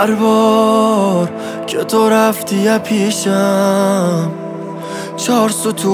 هر بار که تو رفتی پیشم 4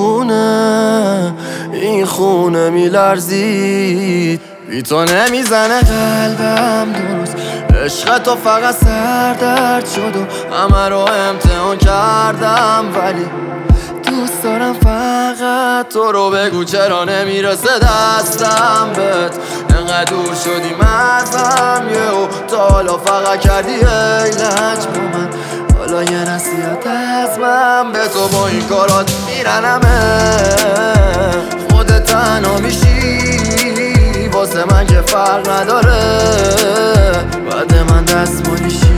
ستونه این خونه میلرزید، بی تو نمیزنه قلبم درست. عشق تو فقط سردرد شد و همه رو امتحان کردم، ولی دوست دارم فقط تو رو. بگو چرا نمیرسه دستم بهت، انقدر دور شدیم ازم یهو، تا حالا فقط کردی ایلج با من. حالا یه نصیحت از من به تو، با این کارات میرنمه خودت تنها میشی واسه من که فرق نداره، بعد من دستمالیشی.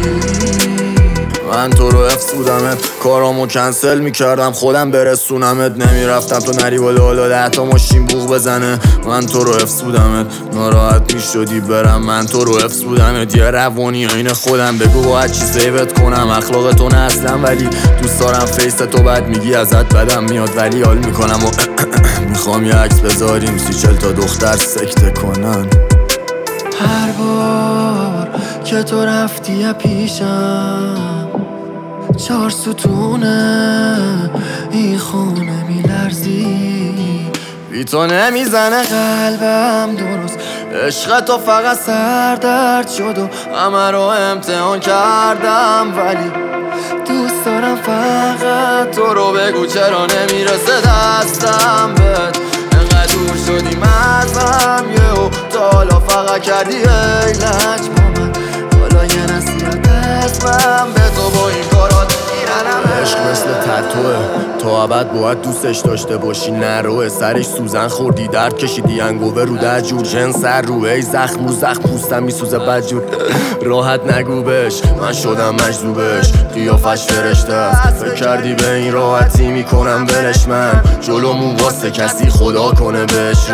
من تو رو حفظ بودمت، کارامو کنسل میکردم خودم برسونمت، نمیرفتم تو نری بالا 10 تا ماشین بوق بزنه. من تو رو حفظ بودمت، ناراحت میشدی برم. من تو رو حفظ بودمت، یه روانی عین خودم. بگو باید چی سیوت کنم، اخلاق تو نه اصلا، ولی دوست دارم فیس تو بد میگی ازت بدم میاد، ولی حال میکنم و میخوام یه عکس بذاریم 30-40 تا دختر سکته کنن. هر بار که تو رفتی پیشم 4 ستونه این خونه میلرزی، بی تو نمیزنه قلبم درست. عشق تو فقط سردرد شد و همه رو امتحان کردم، ولی دوست دارم فقط تو رو. بگو چرا نمیرسه دستم بهت، انقدر دور شدیم ازم یهو، تا حالا فقط کردی ایلج با من. حالا یه نصیحت از من به تو، با این کارات میرنمه. عشق مثل تتوه، تو ابد باید دوستش داشته باشی، نروه. سرش سوزن خوردی، درد کشیدی، انگوه رو در جور جنس سر روه. ای زخم رو زخم پوستم میسوزه بدجور، راحت نگو بهش من شدم مجذوبش، قیافش فرشته است. فکر کردی به این راحتی میکنم ولش، من جلومون واسه کسی خدا کنه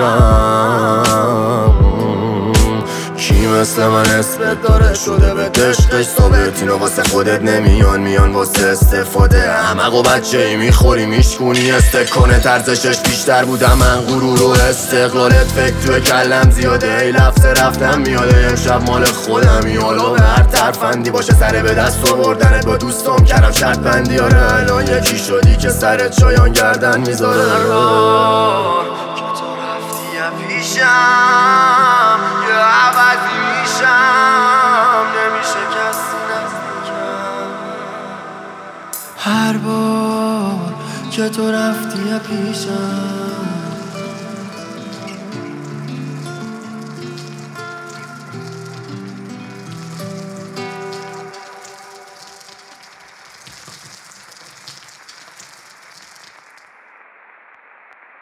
بشرم. کی مثل من اسمت داره شده به دشقش ثابت، اینو واسه خودت میان واسه استفاده. احمق و بچه ای میخوری میشکونی استک کنه، ترزشش بیشتر بودم من غرور و استقلالت. فکر توی کلم زیاده، ای لفظ رفتم میاده، امشب مال خودمی. حالا به هر ترفندی باشه سر به دست آوردنت با دوستام کردم شرط بندی. آره الان یکی شدی که سرت شایان گردن میذاره. هر بار که تو رفتی پیشم یه عوضی میشم، نمیشه کسی نزدیکم. هر بار که تو رفتی پیشم